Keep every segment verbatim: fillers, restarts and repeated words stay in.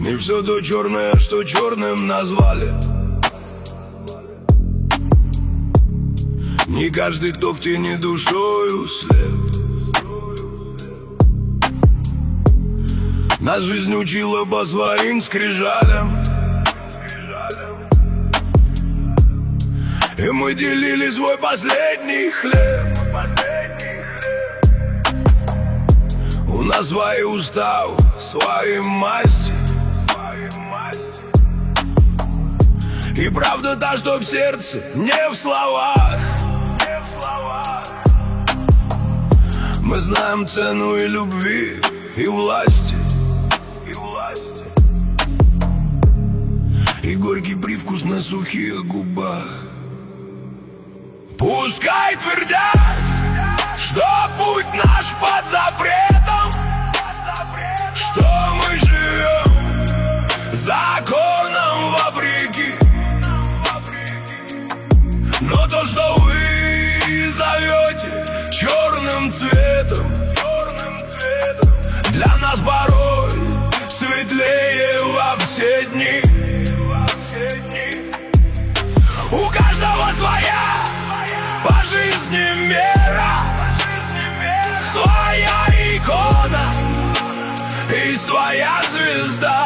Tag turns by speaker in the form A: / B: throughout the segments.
A: И все то черное, что черным назвали. Не каждый, кто в тени душою слеп. Нас жизнь учила по своим скрижалям, и мы делили свой последний хлеб. У нас свои уставы, свои масти. И правда та, что в сердце, не в словах. Мы знаем цену и любви, и власти, и власти, и горький привкус на сухих губах. Пускай твердят, что путь наш под запретом, что мы живем законом вопреки. Но то, что вы зовете черным цветом, для нас порой светлее во все дни. У каждого своя по жизни мера, своя икона и своя звезда.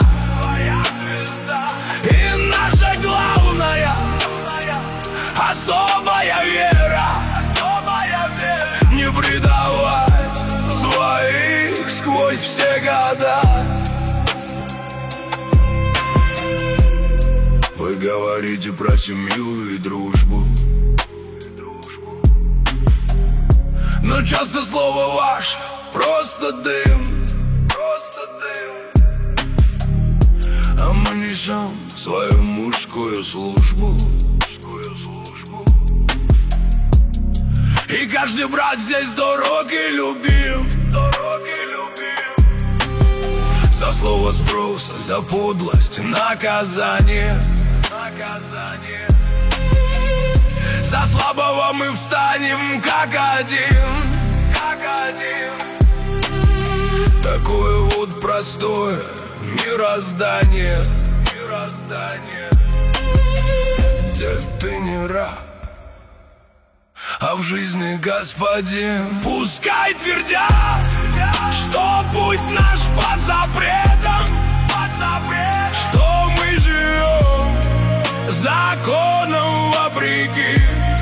A: И наша главная особая вера не предавать своих сквозь все года. Вы говорите про семью и дружбу, но часто слово ваше просто дым, просто дым. А мы несем свою мужскую службу. И каждый брат здесь дорог и любим, дорог и любим. За слово спроса, за подлость, наказание, наказание. За слабого мы встанем как один, как один. Такое вот простое мироздание, мироздание, где ты не раб, а в жизни господин. Пускай твердят, что путь наш под запретом, под запретом, что мы живем законом вопреки.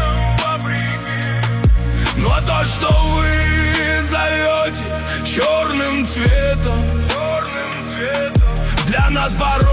A: Но то, что вы зовете черным цветом, черным цветом, для нас порой